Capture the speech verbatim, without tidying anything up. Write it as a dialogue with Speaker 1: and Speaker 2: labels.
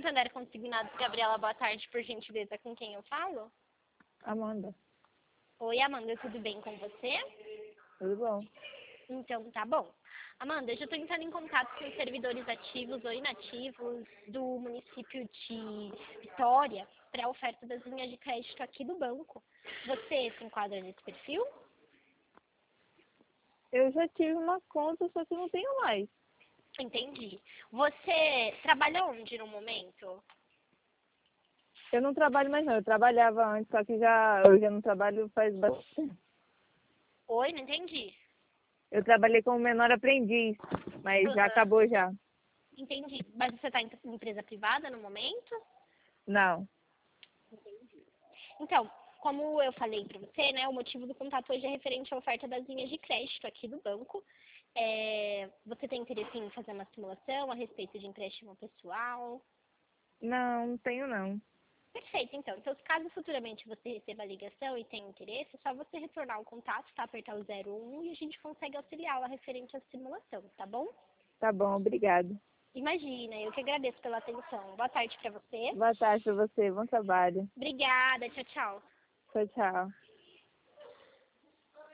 Speaker 1: Santander Consignados, Gabriela, boa tarde, por gentileza, com quem eu falo?
Speaker 2: Amanda.
Speaker 1: Oi, Amanda, tudo bem com você?
Speaker 2: Tudo bom?
Speaker 1: Então, tá bom. Amanda, eu já estou entrando em contato com os servidores ativos ou inativos do município de Vitória para a oferta das linhas de crédito aqui do banco. Você se enquadra nesse perfil?
Speaker 2: Eu já tive uma conta, só que não tenho mais.
Speaker 1: Entendi. Você trabalha onde no momento?
Speaker 2: Eu não trabalho mais não, eu trabalhava antes, só que já, eu já não trabalho faz bastante tempo.
Speaker 1: Oi, não entendi.
Speaker 2: Eu trabalhei como menor aprendiz, mas já
Speaker 1: Aham.
Speaker 2: acabou já.
Speaker 1: Entendi. Mas você está em empresa privada no momento?
Speaker 2: Não.
Speaker 1: Então, como eu falei para você, né, o motivo do contato hoje é referente à oferta das linhas de crédito aqui do banco. É, você tem interesse em fazer uma simulação a respeito de empréstimo pessoal?
Speaker 2: Não, não tenho não.
Speaker 1: Perfeito, então. Então, se caso futuramente você receba a ligação e tenha interesse, é só você retornar o contato, tá? Apertar o zero um e a gente consegue auxiliá-la referente à simulação, tá bom?
Speaker 2: Tá bom, obrigado.
Speaker 1: Imagina, eu que agradeço pela atenção. Boa tarde para você.
Speaker 2: Boa tarde pra você, bom trabalho.
Speaker 1: Obrigada, tchau, tchau.
Speaker 2: Tchau, tchau.